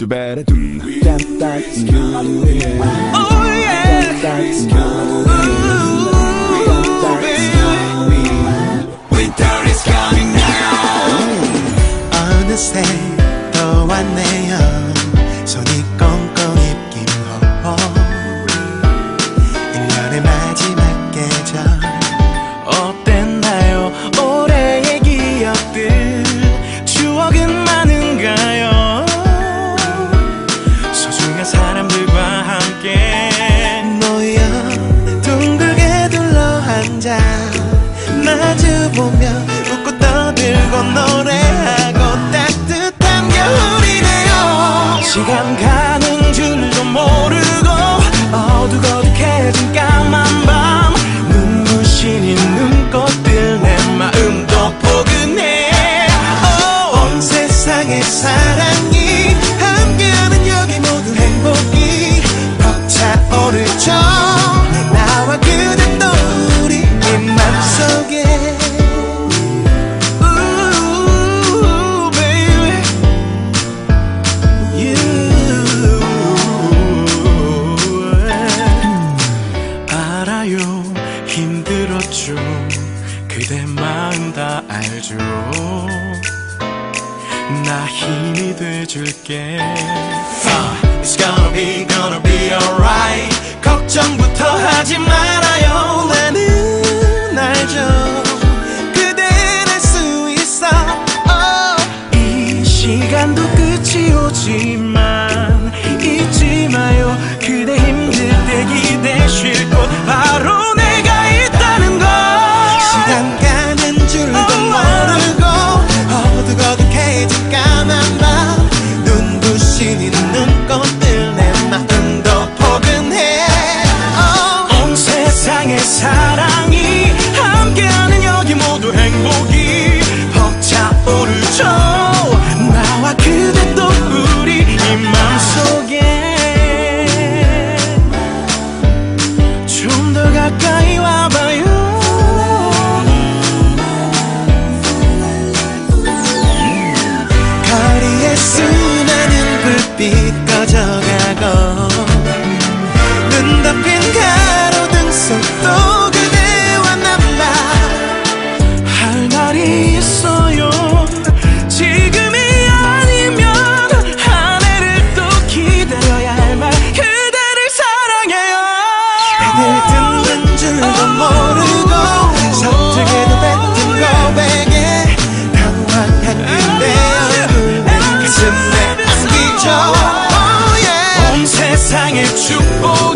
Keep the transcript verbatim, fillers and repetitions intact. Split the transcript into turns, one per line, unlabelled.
Do better do that that oh yeah
Winter is coming now.
어느새 또 왔네요. 손이 꽁꽁 입긴 허 일 년의 마지막 계절.
어땠나요 올해의 기억들. 추억은 많은가요. 소중한 사람들과 함께
모여 둥글게 둘러앉아 마주보며 웃고 떠들고 노래하고 따뜻한 겨울이네요.
시간 가는 줄도 모르고 어둑어둑해진 까만 밤. 눈부신 눈꽃들 내 마음도 포근해.
온 세상의 사랑이 함께하는 여기 모두 행복이 벅차오르죠. 나와 그대 또 우리 이 맘속에
Ooh, baby, you. 알아요 힘들었죠. 그대 마음 다 알죠. 나 힘이 돼줄게. uh, It's gonna be, gonna be alright. 걱정부터 하지 말아요.
나는 알죠. 그대는 할 수 있어. oh.
이 시간도 끝이 오지만 잊지 마요. 그대 힘들 때 기대 쉴 곳 바로 내가 있다는 걸.
시간 가는 줄도 모르고 어둑어둑해진 까만 밤. 눈부신 눈꽃들 내 마음도 포근해. oh.
온 세상의 사랑이 함께하는 여기 모두 행복이 벅차오르죠. 나와 그대 또 우리 이 맘속에 좀 더 가까이 와봐요.
거리에 수많은 불빛 꺼져가고 눈 덮인 가로등 속도 그대와 남봐.
할 말이 있어요. 지금이 아니면 한 해를 또 기다려야 할 말. 그대를 사랑해요.
애들 듣는 줄도 모르고 서툴게도 뱉은 고백에 당황한 그대 얼굴을 가슴에 안기죠. oh, yeah.
온 세상의 축복